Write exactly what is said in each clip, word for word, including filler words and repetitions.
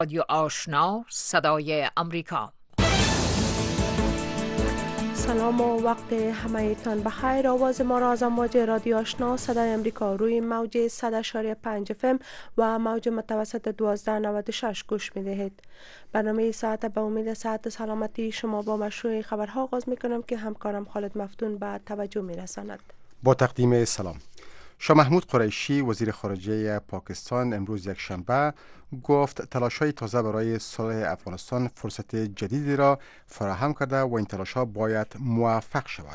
رادیو آشنا صدای امریکا. سلام و وقت همه تان بخیر. آواز ما را از امواج رادیو آشنا صدای امریکا روی موج صد و پنج اف ام و موج متوسط دوازده نود و شش گوش می دهید. برنامه ساعت به امید صحت سلامتی شما با مشروع خبرها آغاز می کنم که همکارم خالد مفتون به توجه می رساند. با تقدیم سلام. شاه محمود قریشی وزیر خارجه پاکستان امروز یک شنبه گفت تلاش‌های تازه برای صلح افغانستان فرصت جدیدی را فراهم کرده و این تلاش‌ها باید موفق شود.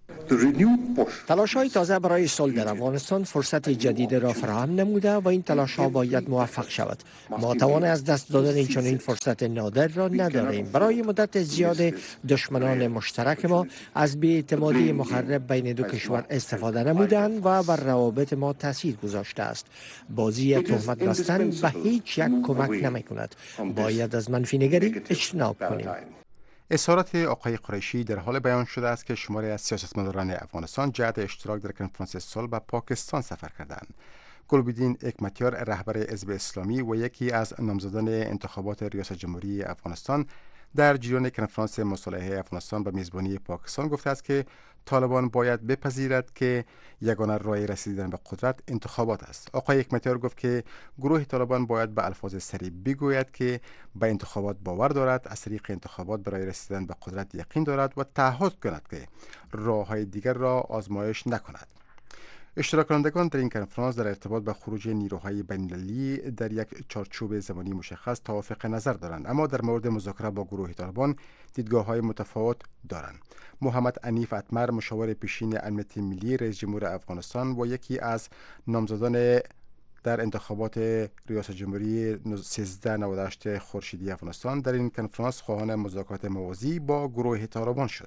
تلاش‌های تازه برای صلح در افغانستان فرصت جدید را فراهم نموده و این تلاش‌ها باید موفق شود. ما توان از دست دادن چنین فرصت نادر را نداریم. برای مدت زیاد دشمنان مشترک ما از بی‌اعتمادی مخرب بین دو کشور استفاده نمودند و بر روابط ما تاثیر گذاشته است. بازی تهمت بستن به هیچ یک کمک نمی‌کند. باید از منفی نگری اجتناب کنیم. اظهارات آقای قریشی در حال بیان شده است که شماری از سیاستمداران افغانستان جهت اشتراک در کنفرانس صلح به پاکستان سفر کردند. گلبدین حکمتیار رهبر حزب اسلامی و یکی از نامزدان انتخابات ریاست جمهوری افغانستان در جریان کنفرانس مصالحه افغانستان به میزبانی پاکستان گفته است که طالبان باید بپذیرد که یگانه راه رسیدن به قدرت انتخابات است. آقای حکمتیار گفت که گروه طالبان باید به الفاظ صریح بگوید که به انتخابات باور دارد، از طریق انتخابات برای رسیدن به قدرت یقین دارد و تعهد کند که راه‌های دیگر را آزمایش نکند. اشتراک کنندگان در این کنفرانس در ارتباط به خروج نیروهای بین‌المللی در یک چارچوب زمانی مشخص توافق نظر دارند، اما در مورد مذاکره با گروه طالبان دیدگاه‌های متفاوت دارند. محمد عنیف اتمر مشاور پیشین امنیت ملی رئیس جمهور افغانستان و یکی از نامزدان در انتخابات ریاست جمهوری سیزده نود و هشت خورشیدی افغانستان در این کنفرانس خواهان مذاکرات موازی با گروه طالبان شد.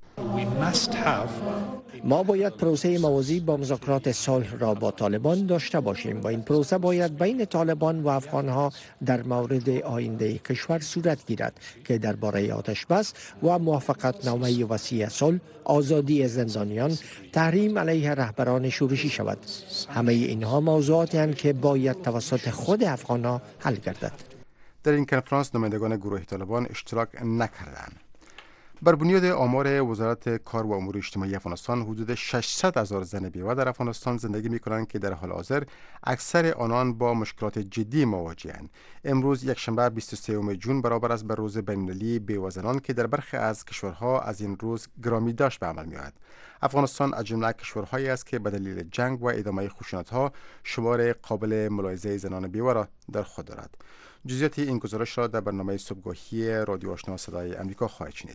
ما باید پروسه موازی با مذاکرات صلح را با طالبان داشته باشیم و این پروسه باید بین طالبان و افغانها در مورد آینده کشور صورت گیرد که درباره آتش بس و موافقت نامه وسیع صلح، آزادی زندانیان، تحریم علیه رهبران شورشی شود. همه اینها موضوعاتی هستند که باید توسط خود افغانها حل گردد. در این کنفرانس نمایندگان گروه طالبان اشتراک نکردند. بر بنیاد آمار وزارت کار و امور اجتماعی افغانستان حدود ششصد هزار زن بیوه در افغانستان زندگی می‌کنند که در حال حاضر اکثر آنان با مشکلات جدی مواجه‌اند. امروز یک شنبه بیست و سوم ژوئن برابر است به روز بین‌المللی بیوه زنان که در برخی از کشورها از این روز گرامی داشت به عمل می‌آید. افغانستان از جمله کشورهایی است که به دلیل جنگ و ادامه خشونت‌ها شمار قابل ملاحظه زنان بیوه را در خود دارد. جزئیات این گزارش را در برنامه صبحگاهی رادیو آشنا صدای آمریکا خواهید شنید.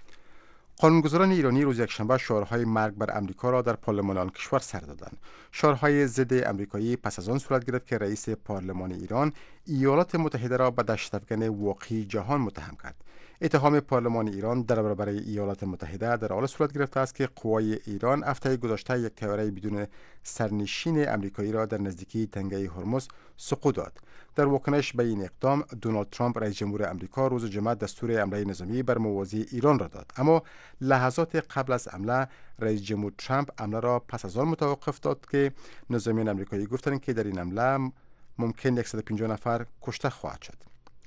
قانونگذاران ایرانی روز یکشنبه شعارهای مرگ بر امریکا را در پارلمان آن کشور سر دادند. شعارهای ضد امریکایی پس از آن صورت گرفت که رئیس پارلمان ایران ایالات متحده را به دهشت‌افکن واقعی جهان متهم کرد. اتهام پارلمان ایران در برابر ایالات متحده در حال صورت گرفته است که قوای ایران هفته گذشته یک طیاره بدون سرنشین امریکایی را در نزدیکی تنگه هرمز سقوط داد. در واکنش به این اقدام دونالد ترامپ رئیس جمهور امریکا روز جمعه دستور حمله نظامی بر موازی ایران را داد، اما لحظات قبل از حمله رئیس جمهور ترامپ حمله را پس از آن متوقف داد که نظامیان امریکایی گفتند که در این حمله ممکن صد و پنجاه نفر کشته خواهد شد.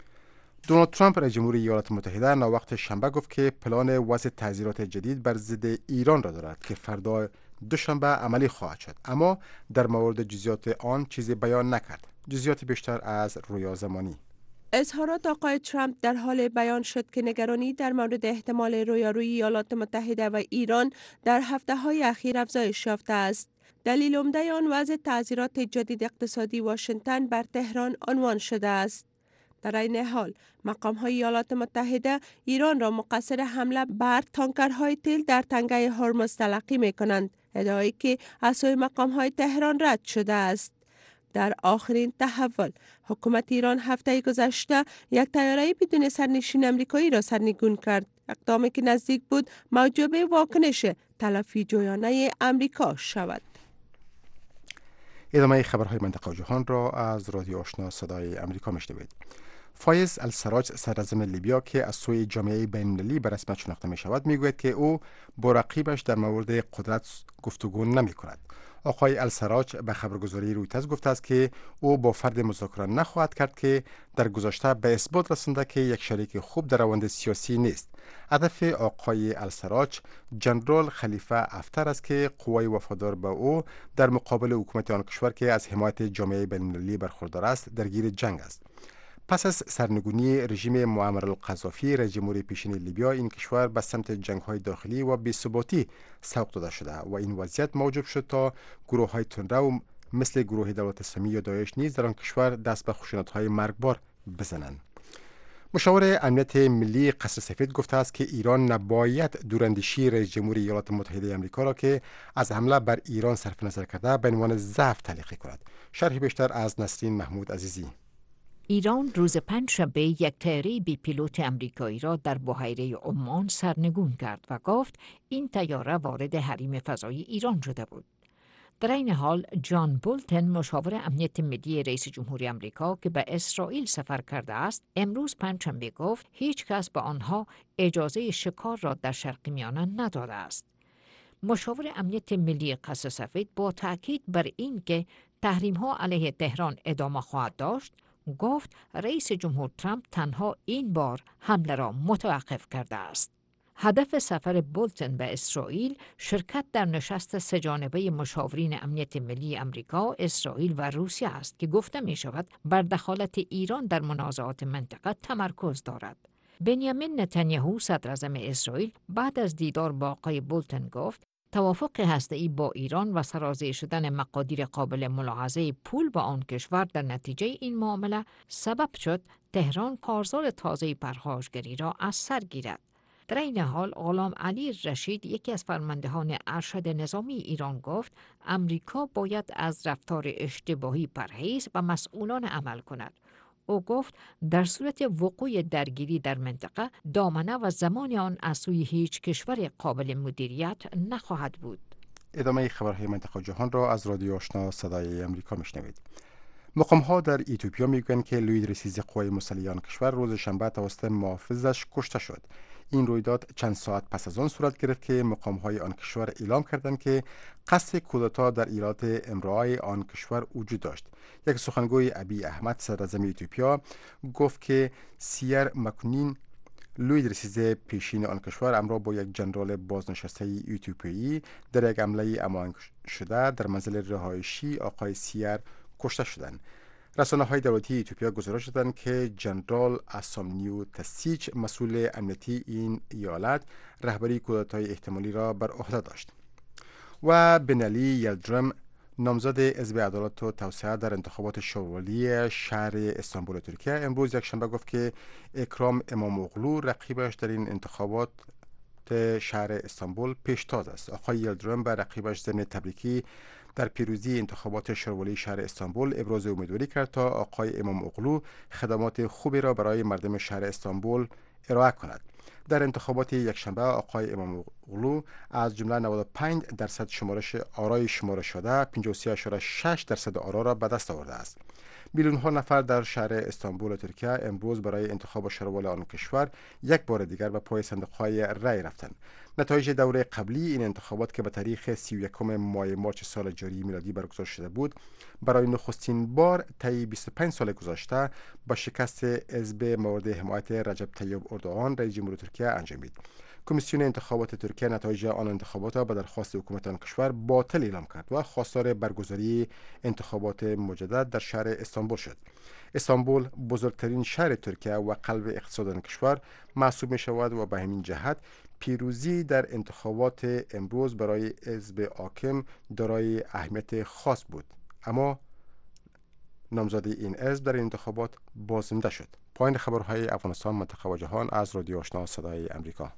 دونالد ترامپ رئیس جمهور ایالات متحده ناوقت شنبه گفت که پلان وضع تعزیرات جدید بر ضد ایران را دارد که فردا دوشنبه عملی خواهد شد، اما در مورد جزئیات آن چیزی بیان نکرد. جزئیات بیشتر از رویا زمانی. اظهارات آقای ترامپ در حال بیان شد که نگرانی در مورد احتمال رویارویی ایالات متحده و ایران در هفته‌های اخیر افزایش یافته است. دلیل عمده آن وضع تعزیرات جدید اقتصادی واشنگتن بر تهران عنوان شده است. در این حال مقام‌های ایالات متحده ایران را مقصر حمله بر تانکرهای تیل در تنگه هرمز تلقی می‌کنند، ادعایی که از سوی مقام‌های تهران رد شده است. در آخرین تحول حکومت ایران هفته گذشته یک طیاره بدون سرنشین امریکایی را سرنگون کرد، اقدامی که نزدیک بود موجب واکنش تلافی جویانه امریکا شود. ادامه خبرهای منطقه و جهان را از رادیو آشنا صدای امریکا میشنوید. فایز السراج صدراعظم لیبیا که از سوی جامعه بین‌المللی به رسمیت شناخته می شود میگوید که او با رقیبش در مورد قدرت گفتگو نمی کند. آقای السراج به خبرگزاری رویترز گفته است که او با فرد مذاکره نخواهد کرد که در گذشته به اثبات رسانده که یک شریک خوب در روند سیاسی نیست. هدف آقای السراج جنرال خلیفه حفتر است که قوای وفادار به او در مقابل حکومت آن کشور که از حمایت جامعه بین‌المللی برخوردار است درگیر جنگ است. پس از سرنگونی رژیم معمر القذافی رئیس جمهوری پیشین لیبیا، این کشور به سمت جنگ‌های داخلی و بی‌ثباتی سوق داده شده و این وضعیت موجب شد تا گروه‌های تندرو مثل گروه دولت اسلامی یا داعش نیز در آن کشور دست به خشونت‌های مرگبار بزنند. مشاور امنیت ملی قصر سفید گفته است که ایران نباید دوراندیشی رئیس جمهوری ایالات متحده آمریکا را که از حمله بر ایران صرف نظر کرده به عنوان ضعف تلقی کند. شرح بیشتر از نسرین محمود عزیزی. ایران روز پنجشنبه یک طیاره بی پیلوت امریکایی را در بحیره عمان سرنگون کرد و گفت این طیاره وارد حریم فضایی ایران شده بود. در این حال جان بولتن مشاور امنیت ملی رئیس جمهوری آمریکا که به اسرائیل سفر کرده است، امروز پنجشنبه گفت هیچ کس به آنها اجازه شکار را در شرق میانه نداده است. مشاور امنیت ملی قصر سفید با تاکید بر این که تحریم‌ها علیه تهران ادامه خواهد داشت، گفت رئیس جمهور ترامپ تنها این بار حمله را متوقف کرده است. هدف سفر بولتن به اسرائیل شرکت در نشست سه‌جانبه مشاورین امنیت ملی آمریکا، اسرائیل و روسیه است که گفته می شود بر دخالت ایران در منازعات منطقه تمرکز دارد. بنیامین نتانیاهو صدراعظم اسرائیل بعد از دیدار با آقای بولتن گفت توافق هسته‌ای با ایران و سرازیر شدن مقادیر قابل ملاحظه پول با آن کشور در نتیجه این معامله سبب شد تهران کارزار تازه پرخاشگری را از سر گیرد. در این حال غلام علی رشید، یکی از فرماندهان ارشد نظامی ایران، گفت امریکا باید از رفتار اشتباهی پرهیز و مسئولانه عمل کند. او گفت در صورت وقوع درگیری در منطقه دامنه و زمان آن از سوی هیچ کشور قابل مدیریت نخواهد بود. ادامه خبرهای منطقه جهان را از رادیو آشنا صدای آمریکا میشنوید. مقام‌ها در ایتوپیا میگویند که لوید رسیز قوای مسلح آن کشور روز شنبه توسط محافظش کشته شد. این رویداد چند ساعت پس از آن صورت گرفت که مقام‌های آن کشور اعلام کردند که قصد کودتا در ایالات امرای آن کشور وجود داشت. یک سخنگوی ابی احمد صدراعظم ایتوپیا گفت که سیر مکنین لوید رسیز پیشین آن کشور امروز با یک جنرال بازنشسته ایتوپیایی در یک حمله امان شده در منزل رهایشی آقای سیر کشته شدند. رسانه های دولتی ایتوپیا گزارش دادند که جنرال اسامنیو تسیچ مسئول امنیتی این ایالت رهبری کودتای احتمالی را بر عهده داشت. و بنالی یلدرم نامزد حزب عدالت و توسعه در انتخابات شورولی شهر استانبول ترکیه امروز یک شنبه گفت که اکرام اماموغلو رقیبش در این انتخابات شهر استانبول پیشتاز است. آقای یلدرم به رقیبش ضمن تبریکی در پیروزی انتخابات شورولی شهر استانبول ابراز امیدواری کرد تا آقای اماموغلو خدمات خوبی را برای مردم شهر استانبول ارائه کند. در انتخابات یکشنبه آقای اماموغلو از جمله نود و پنج درصد شمارش آرای شمارده شده پنجاه و سه اشاره شش درصد آرا را به دست آورده است. میلیون ها نفر در شهر استانبول ترکیه امروز برای انتخاب شورولی آن کشور یک بار دیگر به پای صندوق‌های رای رفتند. نتایج دوره قبلی این انتخابات که به تاریخ سی و یکم ماه مارس سال جاری میلادی برگزار شده بود، برای نخستین بار طی بیست و پنج سال گذشته با شکست حزب مورد حمایت رجب طیب اردوغان رئیس جمهور ترکیه انجامید. کمیسیون انتخابات ترکیه نتایج آن انتخابات را به درخواست حکومت آن کشور باطل اعلام کرد و خواستار برگزاری انتخابات مجدد در شهر استانبول شد. استانبول بزرگترین شهر ترکیه و قلب اقتصاد آن کشور محسوب می شود و به همین جهت پیروزی در انتخابات امروز برای حزب حاکم دارای اهمیت خاص بود، اما نامزدی این حزب در این انتخابات بازنده شد. پایان خبرهای افغانستان، منطقه و جهان از رادیو آشنا صدای آمریکا.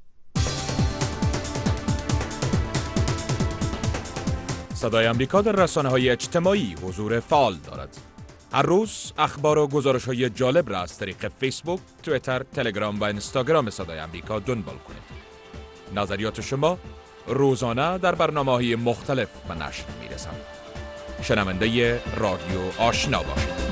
صدای آمریکا در رسانه‌های اجتماعی حضور فعال دارد. هر روز اخبار و گزارش‌های جالب را از طریق فیسبوک، توییتر، تلگرام و اینستاگرام صدای آمریکا دنبال کنید. نظریات شما روزانه در برنامه‌های مختلف به نشر می‌رسند. شنونده رادیو آشنا باشید.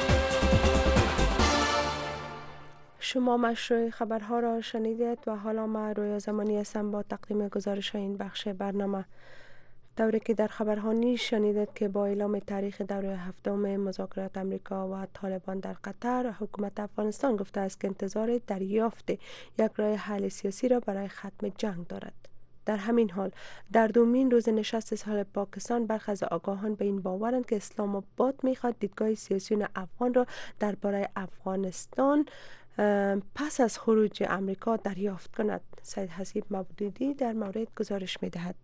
شما مشروع خبرها را شنیدید و حالا ما رویا زمانی هستم با تقدیم گزارش این بخش برنامه. دوره که در خبرها نیز شنیدید که با اعلام تاریخ دوره هفتم مذاکرات امریکا و طالبان در قطر، حکومت افغانستان گفته است که انتظار دریافت یک راه حل سیاسی را برای ختم جنگ دارد. در همین حال در دومین روز نشست صلح پاکستان، برخی از آگاهان به این باورند که اسلام آباد میخواد دیدگاه سیاسیون افغان را درباره افغانستان پس از خروج امریکا دریافت کند. سید حسیب مبدودی در مورد گزارش میدهد.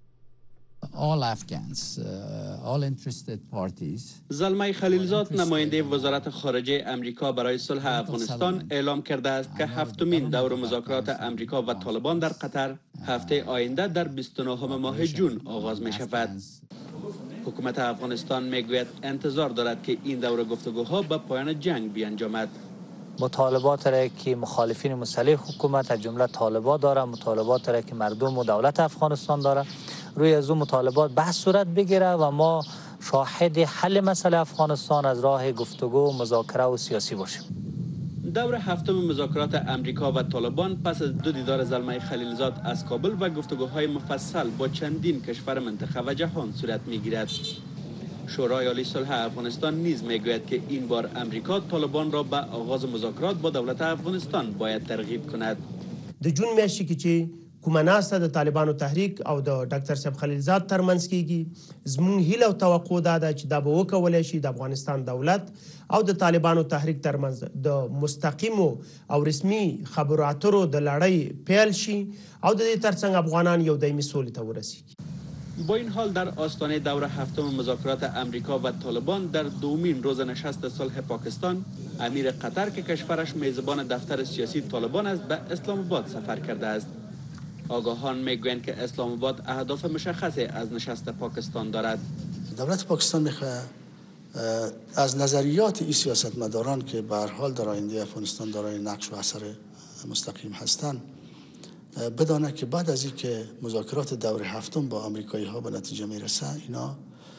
All Afghans, uh, all interested parties. زلمه خلیلزاد نماینده وزارت خارجه امریکا برای صلح افغانستان اعلام کرده است که هفتمین دور مذاکرات امریکا و طالبان در قطر هفته آینده در بیست و نهم ماه جون آغاز می شود. حکومت افغانستان می گوید انتظار دارد که این دور گفتگوها به پایان جنگ بیانجامد. مطالبات را که مخالفین مسلح حکومت از جمله طالبان داره، مطالبات را که مردم و دولت افغانستان داره، روی از اون مطالبات بحث صورت بگیره و ما شاهد حل مسئله افغانستان از راه گفتگو، مذاکره و سیاسی باشیم. دور هفتم مذاکرات امریکا و طالبان پس از دو دیدار زلمه خلیلزاد از کابل و گفتگوهای مفصل با چندین کشور منطقه و جهان صورت میگیرد. شورای عالی صلح افغانستان نیز میگوید که این بار امریکا طالبان را به آغاز مذاکرات با دولت افغانستان باید ترغیب کند. د جون میاشتې کې چې کومه ناسته د طالبانو تحریک او د ډاکټر صاحب خلیلزاد ترمنځ کیږي، زموږ هیله او توقع دا ده چې دا به وکولای شي د افغانستان دولت او د طالبانو تحریک ترمنځ د مستقیمو او رسمي خبرو اترو د لړۍ پیل شي او د دې ترڅنګ افغانان یو دایمي سولې ته ورسیږي. با این حال در آستانه دور هفتم مذاکرات امریکا و طالبان در دومین روز نشست صلح پاکستان، امیر قطر که کشورش میزبان دفتر سیاسی طالبان است به اسلام آباد سفر کرده است. آگاهان میگویند که اسلام آباد اهداف مشخصی از نشست پاکستان دارد. دولت پاکستان میخواد از نظریات این سیاستمداران که به هر حال در آینده افغانستان دارای نقش و اثر مستقیم هستند بدانه که بعد از اینکه مذاکرات دور هفتم با آمریکایی ها به نتیجه میرسه، اینا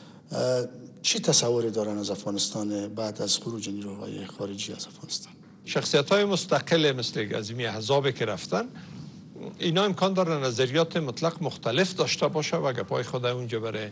چی تصوری دارن از افغانستان بعد از خروج نیروهای خارجی از افغانستان؟ شخصیت های مستقل مثل گزیمی احزابی که رفتن، اینا امکان داره نظریات مطلق مختلف داشته باشه و گپای خود اونجا برای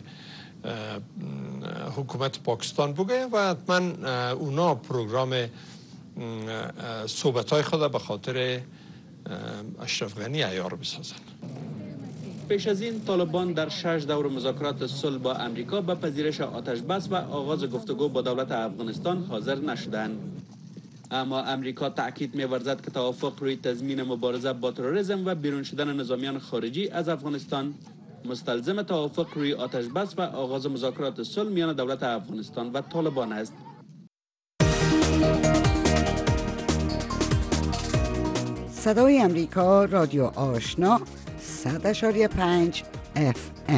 حکومت پاکستان بگه و حتما اونا پروگرام صحبت های خود به خاطر اشرف غنی عیار بسازن. پیش از این طالبان در شش دور مذاکرات صلح با امریکا به پذیرش آتش بس و آغاز گفتگو با دولت افغانستان حاضر نشدند. اما امریکا تاکید می‌ورزد که توافق روی تضمین مبارزه با تروریسم و بیرون شدن نظامیان خارجی از افغانستان مستلزم توافق روی آتش بس و آغاز مذاکرات صلح میان دولت افغانستان و طالبان است. صدای امریکا، رادیو آشنا، صد اشاری پنج اف ام.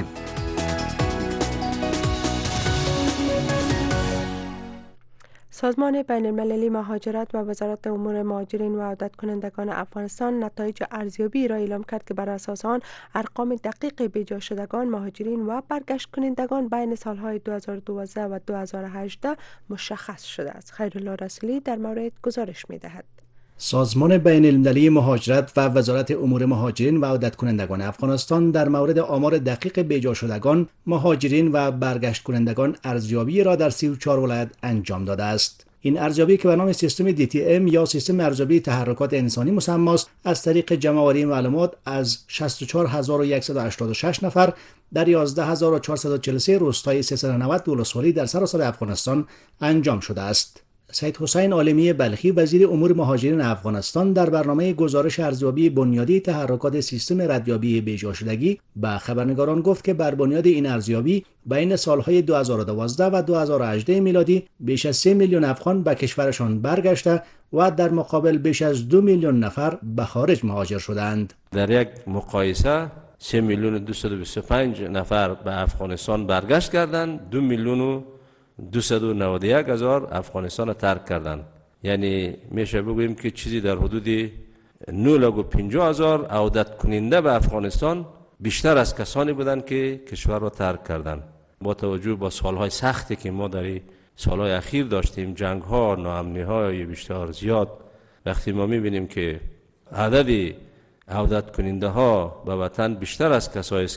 سازمان بین المللی مهاجرت و وزارت امور مهاجرین و عودت کنندگان افغانستان نتایج ارزیابی را اعلام کرد که بر اساس آن ارقام دقیق بیجا شدگان، مهاجرین و برگشت کنندگان بین سالهای دو هزار و دوازده و دو هزار و هجده مشخص شده است. خیرالله رسولی در مورد گزارش می‌دهد. سازمان بین المللی مهاجرت و وزارت امور مهاجرین و عودت کنندگان افغانستان در مورد آمار دقیق بیجا شدگان، مهاجرین و برگشت کنندگان ارزیابی را در سی و چهار ولایت انجام داده است. این ارزیابی که به نام سیستم دی تی ام یا سیستم ارزیابی تحرکات انسانی مسمى است، از طریق جمع‌آوری معلومات از شصت و چهار هزار و صد و هشتاد و شش نفر در یازده هزار و چهارصد و چهل و سه روستای سیصد و نود ولسوالی در سراسر افغانستان انجام شده است. سید حسین عالمی بلخی وزیر امور مهاجرین افغانستان در برنامه گزارش ارزیابی بنیادی تحرکات سیستم ردیابی بیجا شدگی به خبرنگاران گفت که بر بنیاد این ارزیابی بین سالهای دو هزار و دوازده و دو هزار و هجده میلادی بیش از سه میلیون افغان به کشورشان برگشته و در مقابل بیش از دو میلیون نفر به خارج مهاجر شدند. در یک مقایسه سه میلیون و دویست و بیست و پنج نفر به افغانستان برگشت کردند، دو میلیون و دویست و نود و یک هزار افغانستان ترک کردند. یعنی میشه بگوییم که چیزی در حدود نه لاک و پنجاه هزار عودت کننده به افغانستان بیشتر از کسانی بودند که کشور را ترک کردند. با توجه به سالهای سختی که ما در سالهای اخیر داشتیم، جنگ ها، ناامنی های بیشتر زیاد، وقتی ما میبینیم که عدد عودت کننده ها به وطن بیشتر از کسایی است که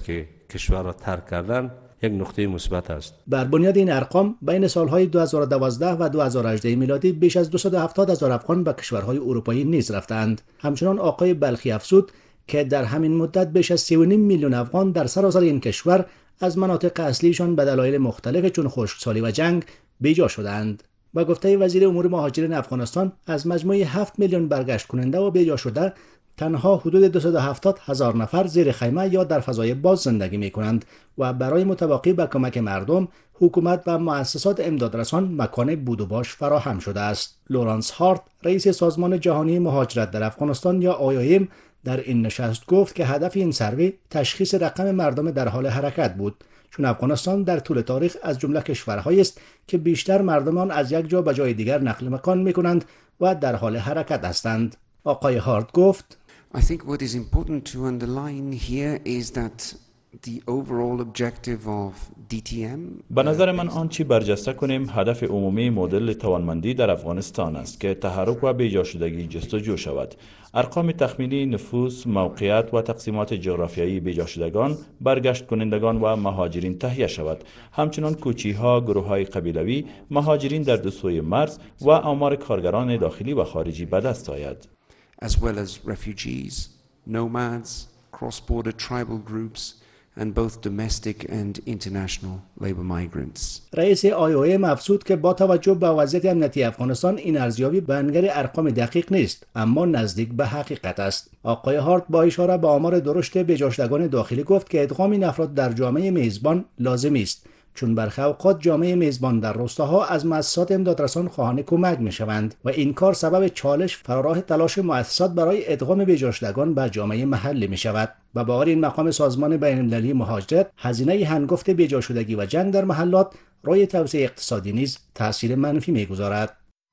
کشور را ترک کردن یک نقطه مثبت است. بر بنیاد این ارقام بین سالهای دو هزار و دوازده و دو هزار و هجده میلادی بیش از دویست و هفتاد هزار افغان به کشورهای اروپایی نیز رفتند. همچنان آقای بلخی افزود که در همین مدت بیش از سی و نیم میلیون افغان در سراسر این کشور از مناطق اصلیشان به دلایل مختلف چون خشکسالی و جنگ بیجا شدند. با گفته وزیر امور مهاجرین افغانستان از مجموع هفت میلیون برگشت کننده و بیجا شده تنها حدود دویست و هفتاد هزار نفر زیر خیمه یا در فضای باز زندگی می کنند و برای متواقی به کمک مردم، حکومت و مؤسسات امدادرسان مکان بود و باش فراهم شده است. لورانس هارت، رئیس سازمان جهانی مهاجرت در افغانستان یا آی آی ام، در این نشست گفت که هدف این سروی تشخیص رقم مردم در حال حرکت بود، چون افغانستان در طول تاریخ از جمله کشورهایی است که بیشتر مردمان از یک جا به جای دیگر نقل مکان می کنند و در حال حرکت هستند. آقای هارت گفت I think what is important to underline here is that the overall objective of دی تی ام به نظر من آنچه برجسته کنیم هدف عمومی مدل توانمندی در افغانستان است که تحرک و بیجا شدگی جستجو شود. ارقام تخمینی نفوس، موقعیت و تقسیمات جغرافیایی بیجا شدگان، برگشت کنندگان و مهاجرین تهیه شود. همچنان کوچی‌ها، گروه‌های قبیلوی، مهاجرین در دو سوی مرز و آمار کارگران داخلی و خارجی به دست آید. as well as refugees, nomads, cross-border tribal groups, and both domestic and international labor migrants. رئیس آی او ام افزود که با توجه به وضعیت امنیتی افغانستان این ارزیابی به انگار ارقام دقیق نیست، اما نزدیک به حقیقت است. آقای هارت با اشاره به آمار درشت بیجاشدگان داخلی گفت که ادغام این افراد در جامعه میزبان لازمی است، چون برخی اوقات جامعه میزبان در روستاها از مؤسسات امدادرسان خواهان کمک میشوند و این کار سبب چالش فراراه تلاش مؤسسات برای ادغام بیجاشدگان به جامعه محلی می شود. و با این مقام سازمان بین‌المللی مهاجرت هزینه هنگفت بیجاشدگی و جنگ در محلات روی توسعه اقتصادی نیز تاثیر منفی میگذارد.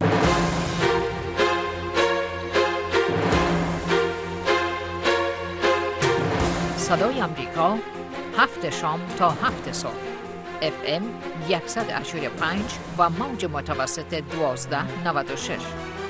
صدای آمریکا، هفت شام تا هفت صبح، اف ام صد و هشتاد و پنج و موج متوسط دوازده نود و شش.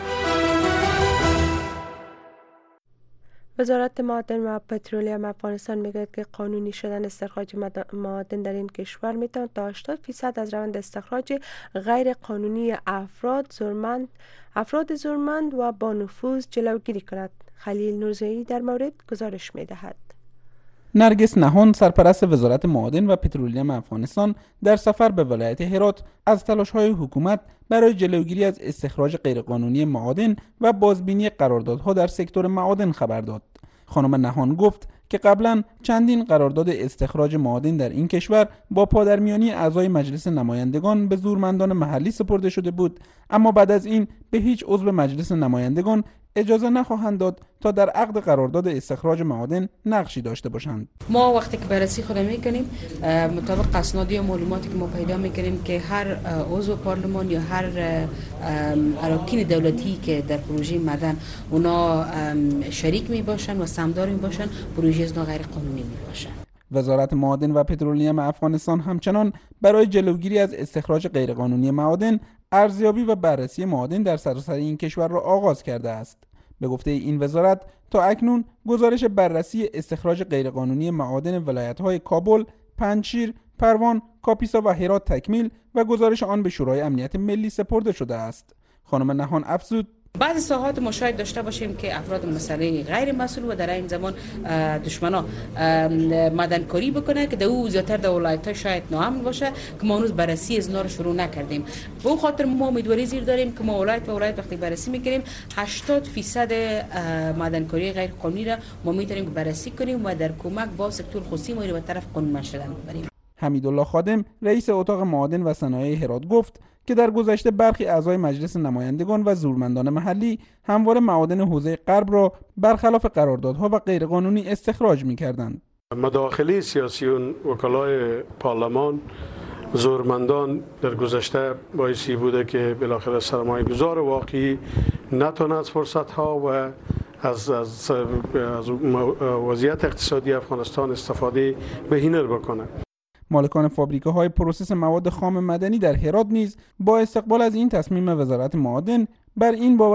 وزارت معادن و پترولیم افغانستان میگوید که قانونی شدن استخراج معادن در این کشور میتواند تا هشتاد درصد از روند استخراج غیر قانونی افراد زورمند افراد زورمند و با نفوذ جلوگیری کند. خلیل نورزایی در مورد گزارش میدهد. نرگس نهان، سرپرست وزارت معادن و پترولیم افغانستان، در سفر به ولایت هرات از تلاش‌های حکومت برای جلوگیری از استخراج غیرقانونی معادن و بازبینی قراردادها در سکتور معادن خبر داد. خانم نهان گفت که قبلا چندین قرارداد استخراج معادن در این کشور با پادرمیانی اعضای مجلس نمایندگان به زورمندان محلی سپرده شده بود، اما بعد از این به هیچ عضو مجلس نمایندگان اجازه نخواهند داد تا در عقد قرارداد استخراج معادن نقشی داشته باشند. ما وقتی که بررسی خود میکنیم مطابق اسنادی و معلوماتی که ما پیدا میکنیم که هر عضو پارلمان یا هر اراکین دولتی که در پروژه معدن اونا شریک می باشن و سهامدار می باشن، پروژه از غیر قانونی می باشن. وزارت معادن و پترولیم افغانستان همچنان برای جلوگیری از استخراج غیرقانونی معادن ارزیابی و بررسی معادن در سراسر این کشور را آغاز کرده است. به گفته این وزارت تا اکنون گزارش بررسی استخراج غیرقانونی معادن ولایت‌های کابل، پنجشیر، پروان، کاپیسا و هرات تکمیل و گزارش آن به شورای امنیت ملی سپرده شده است. خانم نهان افزود بعضی ساحات ما شاید داشته باشیم که افراد مسئله غیر مسئول و در این زمان دشمنا معدنکاری بکنه که در او زیادتر در ولایت‌ها شاید ناامن باشه که ما هنوز بررسی از اینا رو شروع نکردیم. به اون خاطر ما امیدواری زیر داریم که ما ولایت و ولایت وقتی بررسی میکنیم هشتاد درصد معدنکاری غیر قانونی را ما میتونیم بررسی کنیم و در کمک با سکتور خصوصی ما رو به طرف قانون شدن ببریم. حمیدالله خادم، رئیس اتاق معادن و صنایع هرات گفت که در گذشته برخی اعضای مجلس نمایندگان و زورمندان محلی همواره معادن حوزه غرب را برخلاف قراردادها و غیرقانونی استخراج می‌کردند. مداخله سیاسیون، وکلای پارلمان، زورمندان در گذشته باعثی بوده که بالاخره سرمایه‌گذار واقعی نتواند از فرصت‌ها و از از, از وضعیت اقتصادی افغانستان استفاده بهینه بکنه. مالکان فابریکه‌های پروسس مواد خام مدنی در هرات نیز با استقبال از این تصمیم وزارت معادن بر این باورند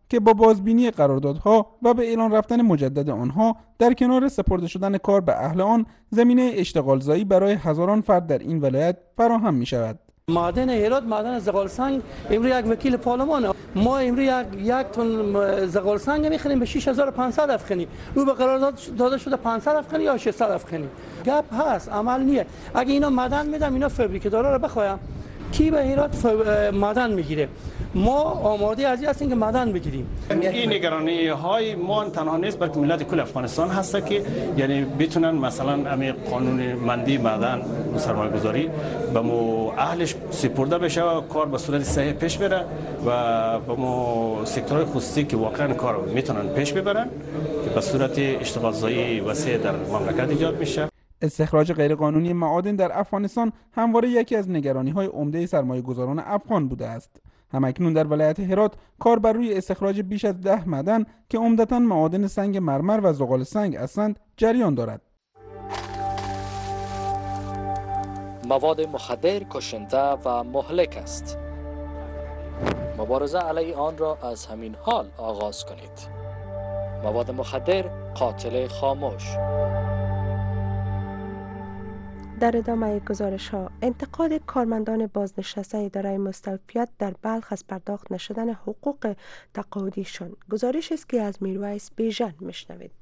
که با بازبینی قراردادها و به اعلان رفتن مجدد آنها در کنار سپرده شدن کار به اهل آن، زمینه اشتغالزایی برای هزاران فرد در این ولایت فراهم می شود. معدن هرات، معدن زغال سنگ، امروز یک وکیل پارلمان ما امروز یک یک تن زغال سنگ می‌خریم به شش هزار و پانصد افغانی، او به قرارداد داده شده پانصد افغانی یا ششصد افغانی. گپ هست، عمل نیه. اگه اینا معدن میدم، اینا فابریکه‌دارا رو بخوایم کی به هرات معدن میگیره؟ ما آماده از هستیم که معدن بگیریم. این نگرانی های ما تنها نیست، بلکه ملت کل افغانستان هست که یعنی بتونن مثلا امی قانون مندی معدن سرمایه گذاری به مو اهلش سپرده بشه و کار به صورت صحیح پیش بره و به مو سکتور خصوصی که واقعا کار میتونن پیش ببرن که به صورت اشتغال زایی وسیع در مملکت ایجاد میشه. استخراج غیرقانونی معادن در افغانستان همواره یکی از نگرانی‌های عمده سرمایه‌گذاران افغان بوده است. همکنون در ولایت هرات کار بر روی استخراج بیش از ده معدن که عمدتاً معادن سنگ مرمر و زغال سنگ هستند جریان دارد. مواد مخدر کشنده و مهلک است. مبارزه علیه آن را از همین حال آغاز کنید. مواد مخدر قاتل خاموش. در ادامه گزارش ها، انتقاد کارمندان بازنشسته اداره مستوفیت در بلخ از پرداخت نشدن حقوق تقاعدیشان. گزارش است که از میرویس بیژن میشنوید.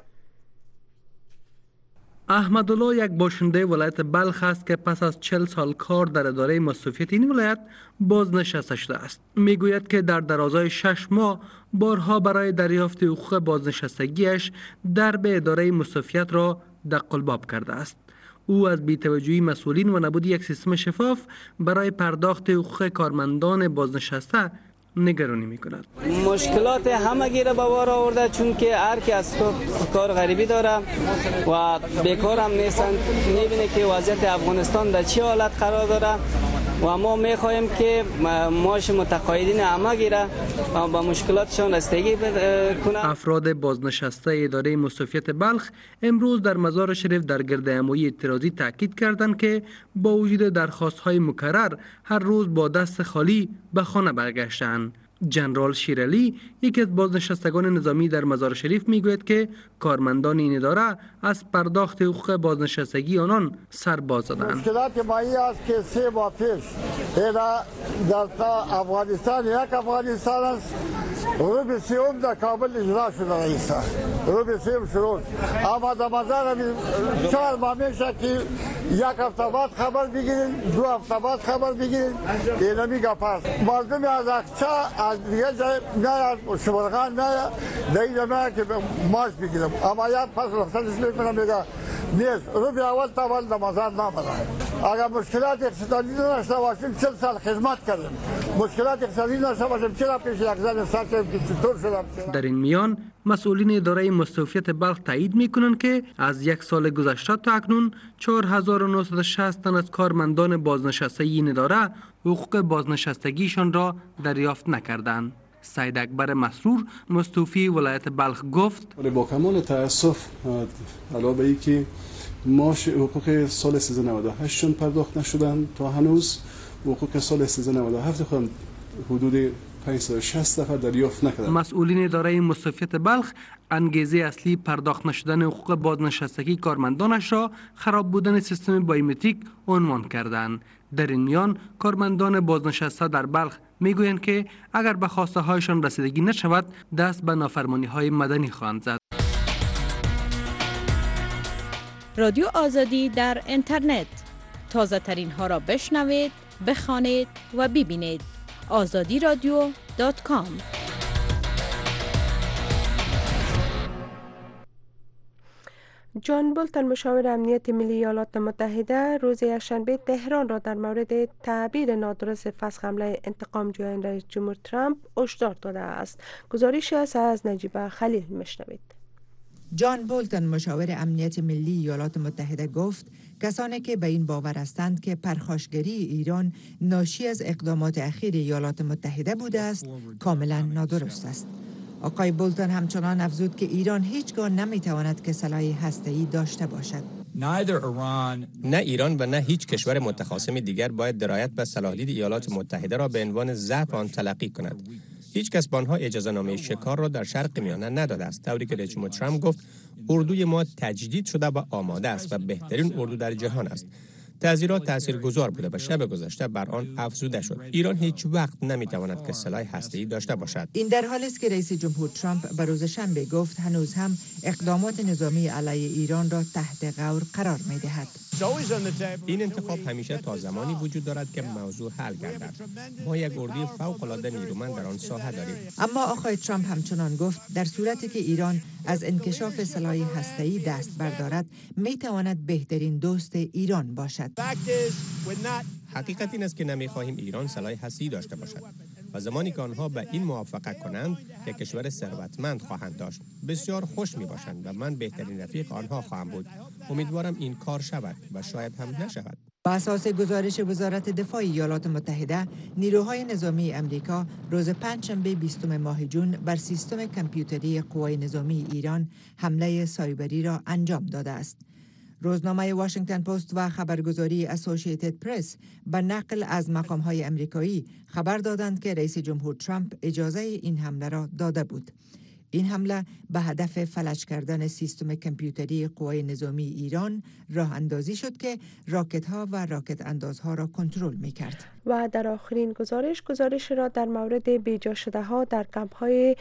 احمدالله یک باشنده ولایت بلخ است که پس از چهل سال کار در اداره مستوفیت این ولایت بازنشسته شده است. میگوید که در درازای شش ماه بارها برای دریافت حقوق بازنشستگیش درب اداره مستوفیت را دق الباب کرده است. او از بی‌توجهی مسئولین و نبود یک سیستم شفاف برای پرداخت حقوق کارمندان بازنشسته نگرانی می‌کند. مشکلات همگی را به بار آورده، چون که هر کی از کار غریبی داره و بیکار هم نیستن. می‌بینه که وضعیت افغانستان در چه حالت قرار داره و ما می‌خواهیم که معاش متقاعدین همگی را با مشکلاتشان رسیدگی کنند. افراد بازنشسته اداره مستوفیت بلخ امروز در مزار شریف در گردهمایی اعتراضی تاکید کردند که با وجود درخواست‌های مکرر هر روز با دست خالی به خانه برگشتند. جنرال شیرالی یکی از بازنشستگان نظامی در مزار شریف میگوید که کارمندان این اداره از پرداخت حقوق بازنشستگی آنان سر باز زدند. مشکلات ما این است که سه ماه پیش در افغانستان یک افغانستان است، روز سوم در کابل اجرا شده رئیس روز سوم شروع، اما در مزار چهار ماه میشه که یک هفته بعد خبر بگیرین، دو هفته بعد خبر بگیرین. این میگه پس مردم از اقچا از دیگه جای نه شمرغان نه دیگه نه که ماش بگیرم، اما یک پس رخصتش میکنم میگه نیست. رو بی اول تاول در مزار نامده. اگر مشکلات اقتصادی نداشته باشیم چل سال خدمت کردیم، مشکلات اقتصادی نداشته باشیم چرا پیش یک زن سال که چطور شدم. در این میان مسئولین اداره مستوفیت بلخ تایید میکنند که از یک سال گذشته تا اکنون چهار هزار و نهصد و شصت تن از کارمندان بازنشسته این اداره حقوق بازنشستگیشان را دریافت نکردند. سید اکبر مسرور مستوفی ولایت بلخ گفت با کمال تاسف علاوه بر اینکه معاش حقوق سال سیزده نود و هشت شون پرداخت نشدن تا هنوز حقوق سال سیزده نود و هفت خود حدود پانصد و شصت نفر دریافت نکردند. مسئولین اداره مستوفیت بلخ انگیزه اصلی پرداخت نشدن حقوق بازنشستگی کارمندانش را خراب بودن سیستم بایومتریک عنوان کردند. در این میان کارمندان بازنشسته در بلخ میگویند که اگر به خواسته هایشان رسیدگی نشود دست به نافرمانی های مدنی خواهند زد. رادیو آزادی در اینترنت، تازه ترین ها را بشنوید، بخوانید و ببینید. آزادی رادیو دات کام. جان بولتن مشاور امنیت ملی ایالات متحده روز یکشنبه تهران را در مورد تعبیر نادرست فسخ حمله انتقام جویان رئیس جمهور ترامپ هشدار داده است. گزارش است از نجیبه خلیل میشنوید. جان بولتن مشاور امنیت ملی ایالات متحده گفت کسانی که به این باور هستند که پرخاشگری ایران ناشی از اقدامات اخیر ایالات متحده بوده است کاملا نادرست است. آقای بولتن همچنان افزود که ایران هیچگاه نمیتواند که سلاح هسته‌ای داشته باشد. نه ایران و نه هیچ کشور متخاصم دیگر باید درایت به صلاحیت ایالات متحده را به عنوان ضعف آن تلقی کند. هیچ کس به آنها اجازه نامه شکار را در شرق میانه نداده است، طوری که رئیس جمهور ترامپ گفت اردوی ما تجدید شده و آماده است و بهترین اردو در جهان است. تعزیرات تاثیرگذار بوده و شب گذشته بر آن افزوده شد. ایران هیچ وقت نمیتواند که سلاح هسته‌ای داشته باشد. این در حالی است که رئیس جمهور ترامپ به روز شنبه گفت هنوز هم اقدامات نظامی علیه ایران را تحت غور قرار می‌دهد. این انتخاب همیشه تا زمانی وجود دارد که موضوع حل گردد. ما یک اردوی فوق‌العاده نیرومند در آن ساحه داریم. اما آقای ترامپ همچنان گفت در صورتی که ایران از انکشاف سلاح هسته‌ای دست بردارد میتواند بهترین دوست ایران باشد. حقیقت این است که نمیخواهیم ایران سلاح هسته‌ای داشته باشد و زمانی که آنها به این موافقت کنند یک کشور ثروتمند خواهند داشت. بسیار خوش می باشند و من بهترین رفیق آنها خواهم بود. امیدوارم این کار شود و شاید هم نشود. بر اساس گزارش وزارت دفاع ایالات متحده، نیروهای نظامی امریکا روز پنجشنبه بیستم ماه جون بر سیستم کامپیوتری قوای نظامی ایران حمله سایبری را انجام داده است. روزنامه واشنگتن پست و خبرگزاری اسوسییتد پرس به نقل از مقام‌های امریکایی خبر دادند که رئیس جمهور ترامپ اجازه این حمله را داده بود. این حمله به هدف فلج کردن سیستم کامپیوتری قوای نظامی ایران راه اندازی شد که راکت ها و راکت اندازها را کنترل می کرد. و در آخرین گزارش گزارش را در مورد بیجا شده ها در کمپ های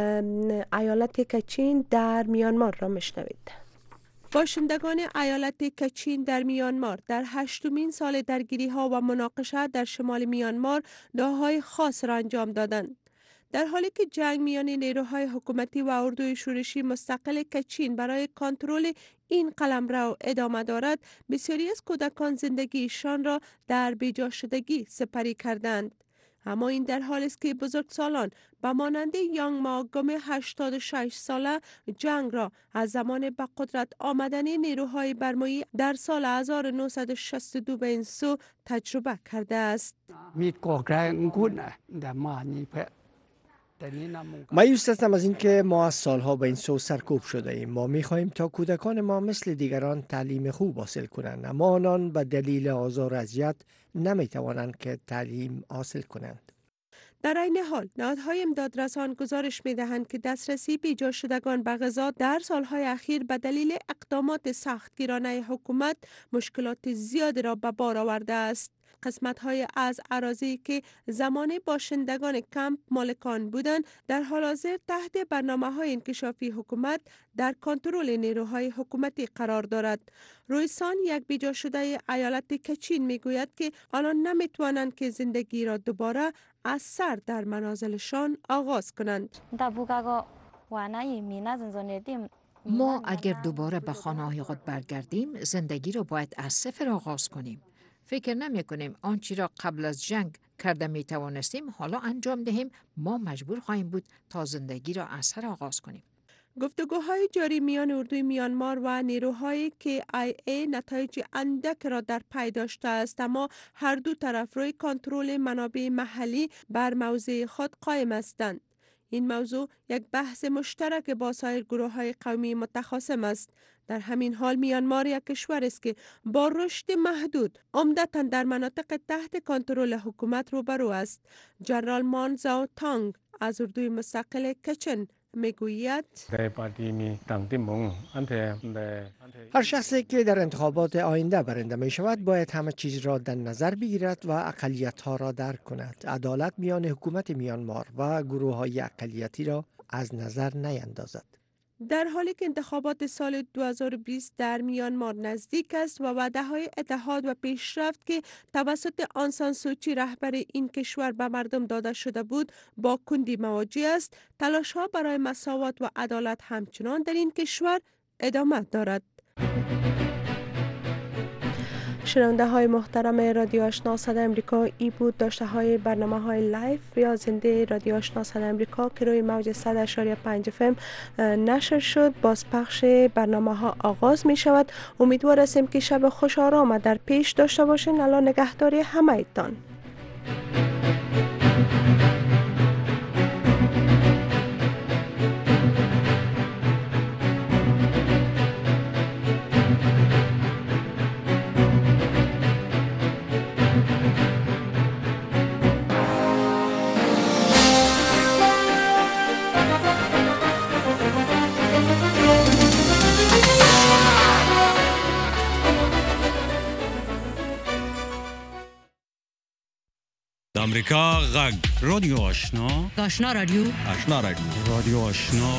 ایالت کچین در میانمار را میشنوید. باشندگان ایالت کچین در میانمار در هشتمین سال درگیری ها و مناقشه در شمال میانمار دعاهای خاص را انجام دادند. در حالی که جنگ میان نیروهای حکومتی و اردوی شورشی مستقل کچین برای کنترل این قلمرو ادامه دارد، بسیاری از کودکان زندگیشان را در بیجا شدگی سپری کردند. اما این در حالی است که بزرگسالان به مانند یانگ ماگوم هشتاد و شش ساله جنگ را از زمان به قدرت آمدن نیروهای برمایی در سال هزار و نهصد و شصت و دو به این سو تجربه کرده است. مایوس هستم از اینکه ما از سالها به این سو سرکوب شده ایم. ما می‌خواهیم تا کودکان ما مثل دیگران تعلیم خوب حاصل کنند، اما آنان به دلیل آزار و اذیت نمی‌توانند که تعلیم حاصل کنند. در این حال نهادهای امدادرسان گزارش می‌دهند که دسترسی بیجا شدگان به غذا در سالهای اخیر به دلیل اقدامات سختگیرانه حکومت مشکلات زیادی را به بار آورده است. قسمت‌های از اراضی که زمان باشندگان کمپ مالکان بودند در حال حاضر تحت برنامه‌های انکشافی حکومت در کنترل نیروهای حکومتی قرار دارد. رویسان یک بیجا شده ایالت کچین میگوید که آنان نمیتوانند که زندگی را دوباره از سر در منازلشان آغاز کنند. ما اگر دوباره به خانه‌های خود برگردیم زندگی را باید از صفر آغاز کنیم. فکر نمی کنیم آنچه را قبل از جنگ کرده می توانستیم حالا انجام دهیم. ما مجبور خواهیم بود تا زندگی را از سر آغاز کنیم. گفتگوهای جاری میان اردوی میانمار و نیروهای که آی ای نتایج اندک را در پی داشته است، اما هر دو طرف روی کنترل منابع محلی بر موضع خود قائم هستند. این موضوع یک بحث مشترک با سایر گروه‌های قومی متخاصم است. در همین حال میانمار یک کشور است که با رشد محدود عمدتاً در مناطق تحت کنترل حکومت روبرو است. جنرال مان زاو تانگ از اردوی مستقل کچن میگوید هر شخصی که در انتخابات آینده برنده می شود باید همه چیز را در نظر بگیرد و اقلیت ها را درک کند. عدالت میان حکومت میانمار و گروه های اقلیتی را از نظر نیندازد. در حالی که انتخابات سال دو هزار و بیست در میانمار نزدیک است و وعده های اتحاد و پیشرفت که توسط آن سان سوچی رهبر این کشور به مردم داده شده بود با کندی مواجه است، تلاش ها برای مساوات و عدالت همچنان در این کشور ادامه دارد. شنونده های محترم رادیو آشنا صدای امریکا، ای بود داشته های برنامه های لایف یا زنده رادیو آشنا صدای امریکا که روی موج صد و پنج اف ام نشر شد. بازپخش برنامه ها آغاز می شود. امیدوار هستیم که شب خوش آرام در پیش داشته باشین. الله نگهداری همه ایتان. امریکا غږ رادیو آشنا آشنا رادیو آشنا رادیو رادیو آشنا